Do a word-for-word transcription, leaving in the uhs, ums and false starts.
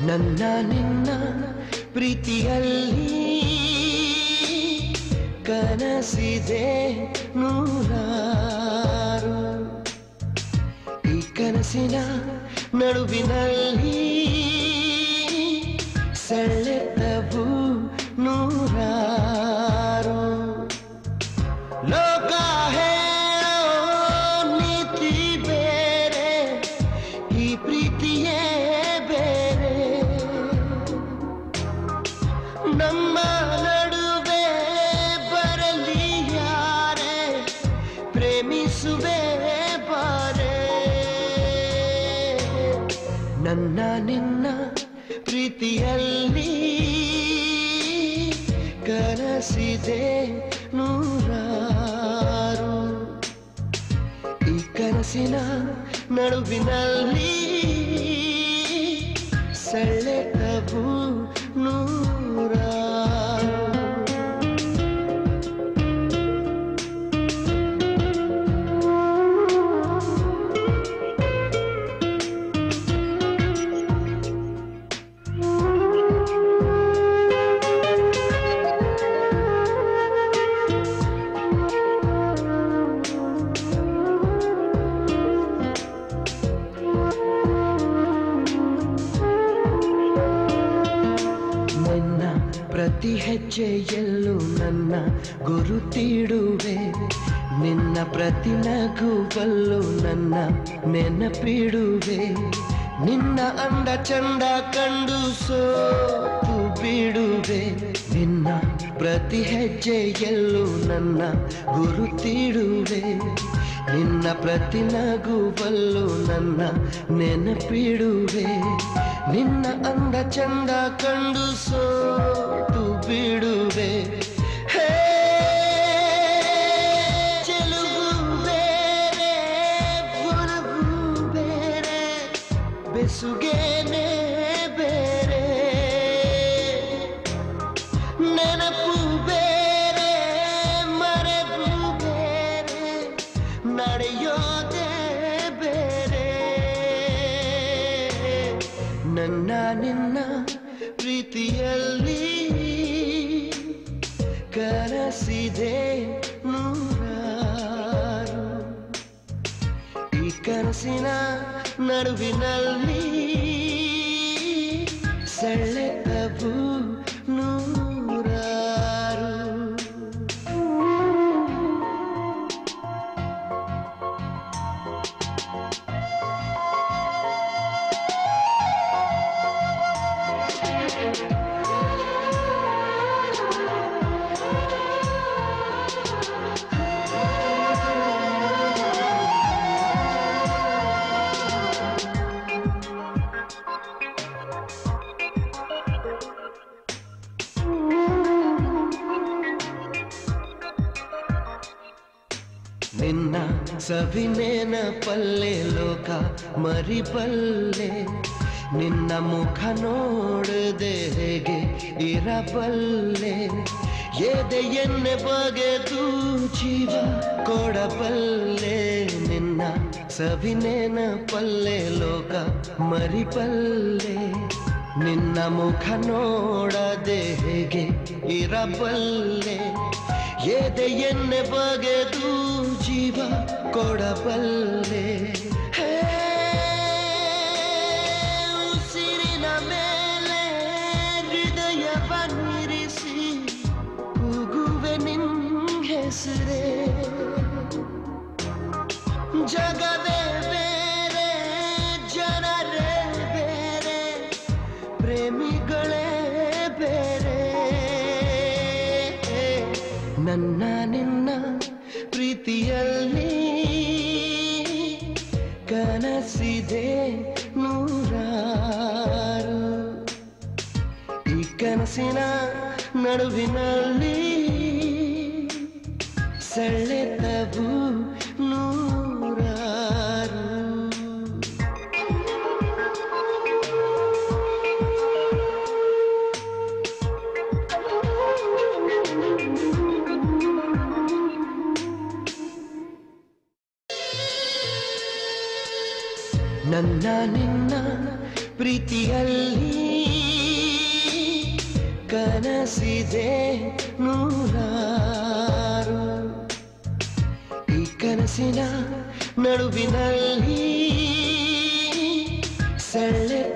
ನನ್ನ ನಿನ್ನ ಪ್ರೀತಿಯಲ್ಲಿ ಕನಸಿದೆ ನೂರಾರು. ಈ ಕನಸಿನ ನಡುವಿನಲ್ಲಿ ಸೆಳೆತವು ನೂರಾರು. ಲೋಕ ಹೇಳೋ ನೀತಿ ಬೇರೆ, ಈ ಪ್ರೀತಿಯೇ ಬೇರೆ. ನಮ್ಮ ನಡುವೆ ಬರಲಿ ಯಾರೇ, ಪ್ರೇಮಿಸುವೆ ಬಾರೆ. ನನ್ನ ನಿನ್ನ ಪ್ರೀತಿಯಲ್ಲಿ ಕನಸಿದೆ ನೂರಾರು. ಈ ಕನಸಿನ ನಡುವಿನಲ್ಲಿ ಸೆಳೆತವು ನೂರಾರು. ಪ್ರತಿ ಹೆಜ್ಜೆಯಲ್ಲೂ ನನ್ನ ಗುರುತಿಡುವೆ, ನಿನ್ನ ಪ್ರತಿ ನಗುವಲ್ಲೂ ನನ್ನ ನೆನಪಿಡುವೆ. ನಿನ್ನ ಅಂದ ಚಂದ ಕಂಡು ಸೋತು ಬಿಡುವೆ, ನಿನ್ನ ಪ್ರತಿ ಹೆಜ್ಜೆಯಲ್ಲೂ ನನ್ನ ಗುರುತಿಡುವೆ. ನಿನ್ನ ಪ್ರತಿ ನಗುವಲ್ಲೂ ನನ್ನ ನೆನಪಿಡುವೆ. ನಿನ್ನ ಅಂದ ಚಂದ ಕಂಡು ಸೋತು ಬಿಡುವೆ. ಹೇ ಚೆಲುವು ಬೇರೆ, ಒಲವು ಬೇರೆ, ಬೆಸುಗೇನೆ ಬೇರೆ. ನೆನಪು ಬೇರೆ, ಮರೆವು ಬೇರೆ, ನಡೆಯೋದೇ ಬೇರೆ. ನನ್ನ ನಿನ್ನ ಪ್ರೀತಿಯಲ್ಲಿ ಕನಸಿದೆ ನೂರಾರು. ಈ ಕನಸಿನ ನಡುವಿನಲ್ಲಿ ಸೆಳೆತವು ನೂರಾರು. ನಿನ್ನ ಸವಿನೇನ ಪಲ್ಲೆ ಲೋಕ ಮರಿಬಲ್ಲೆ, ನಿನ್ನ ಮುಖ ನೋಡದೆ ಹೇಗೆ ಇರಬಲ್ಲೆ. ಎದೆಯನ್ನೇ ಬಗೆದು ಜೀವ ಕೊಡಬಲ್ಲೆ. ನಿನ್ನ ಸವಿನೇನ ಪಲ್ಲೆ ಲೋಕ ಮರಿಬಲ್ಲೆ, ನಿನ್ನ ಮುಖ ನೋಡದೆ ಹೇಗೆ ಇರಬಲ್ಲೆ. ಎದೆಯನ್ನೇ ಬಗೆದು ಜೀವ ಕೊಡಬಲ್ಲೆ. ಹೇ ಉಸಿರಿನ ಮೇಲೆ ಹೃದಯವನ್ನಿರಿಸಿ ಕೂಗುವೆ ನಿನ್ನ ಹೆಸರೇ. ಜಗವೇ ಬೇರೆ, ಜನರೇ ಬೇರೆ, ಪ್ರೇಮಿಗಳೇ ಬೇರೆ. ನನ್ನ ನಿನ್ನ ಪ್ರೀತಿಯಲ್ಲಿ ಕನಸಿದೆ ನೂರಾರು. ಈ ಕನಸಿನ ನಡುವಿನಲ್ಲಿ ಸೆಳೆತವು ನೂರಾರು. ನನ್ನ ನಿನ್ನ ಪ್ರೀತಿಯಲ್ಲಿ ಕನಸಿದೆ ನೂರಾರು. ಈ ಕನಸಿನ ನಡುವಿನಲ್ಲಿ ಸೆಳ್ಳೆ